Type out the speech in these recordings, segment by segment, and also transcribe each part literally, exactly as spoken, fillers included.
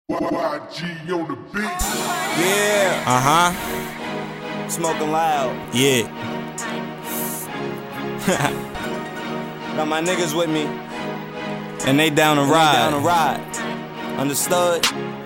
Y G on the beat. Yeah. Uh huh. Smoking loud. Yeah. Got my niggas with me, and they down to ride. Down to ride. Understood?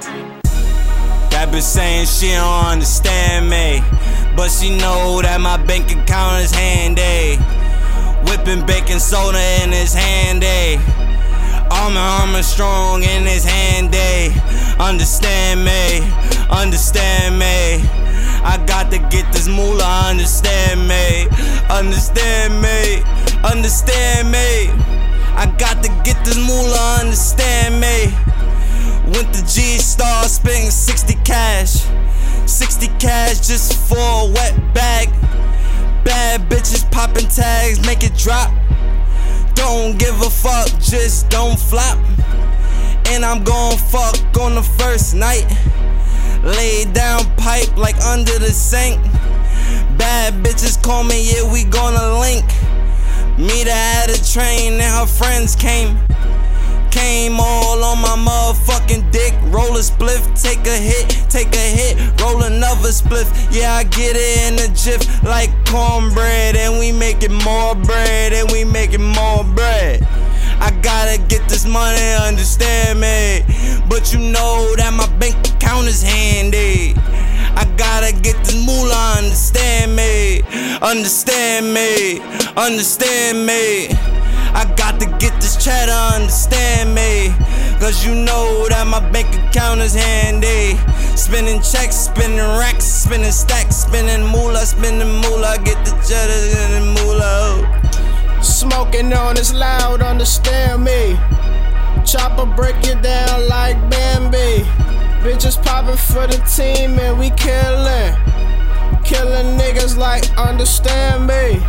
That bitch saying she don't understand me, but she know that my bank account is handy. Whipping baking soda in his handy. Arm Armor strong in his handy. Understand me, understand me. I got to get this moolah, understand me, understand me, understand me. I got to get this moolah, understand me. Went to G-Star, spending sixty cash, sixty cash just for a wet bag. Bad bitches popping tags, make it drop. Don't give a fuck, just don't flop. And I'm gon' fuck on the first night. Lay down pipe like under the sink. Bad bitches call me, yeah, we gonna link. Meet her at a train and her friends came. Came all on my motherfucking dick. Roll a spliff, take a hit, take a hit, roll another spliff. Yeah, I get it in a jiff like cornbread. And we making more bread, and we making more bread. I gotta get this money, understand me, but you know that my bank account is handy. I gotta get this moolah, understand me, understand me, understand me. I got to get this cheddar, understand me, cause you know that my bank account is handy. Spinning checks, spinning racks, spinning stacks, spinning moolah, spinning moolah. Get the cheddar and the moolah. Smoking on is loud, understand me. Chopper break it down like Bambi. Bitches popping for the team and we killin'. Killing niggas like understand me.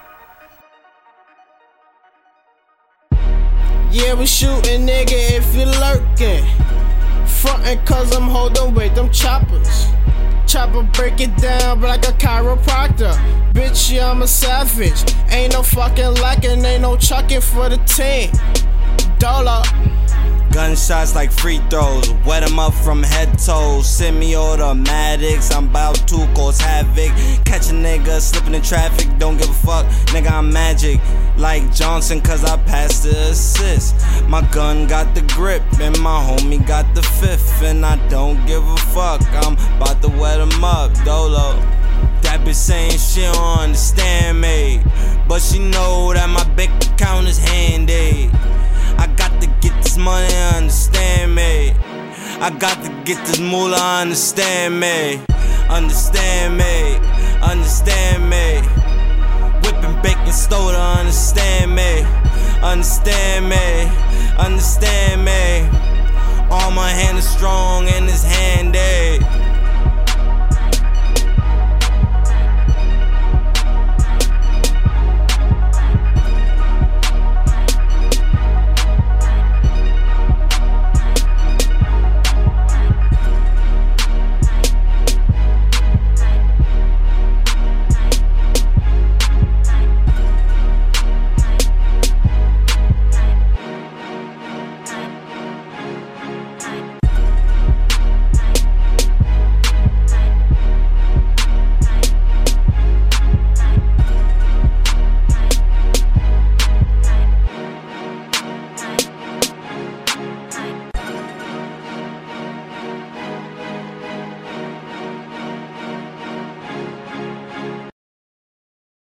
Yeah, we shootin' nigga if you lurkin'. Frontin' cause I'm holding with them choppers. Chopper break it down like a chiropractor. Bitch, yeah, I'm a savage. Ain't no fucking lacking, ain't no chucking for the team. Dollar. Gunshots like free throws, wet them up from head toes. Semi-automatics, I'm bout to cause havoc. Catch a nigga slipping in traffic, don't give a fuck. Nigga, I'm magic, like Johnson, cause I passed the assist. My gun got the grip, and my homie got the fifth. And I don't give a fuck, I'm about to wet him up, dolo. That bitch saying she don't understand me, but she know that my bank account is handy. I got to get this money, understand me. I got to get this moolah, understand me. Understand me, understand me. Whipping baking soda, understand me. Understand me, understand me. All my hand is strong and it's handy.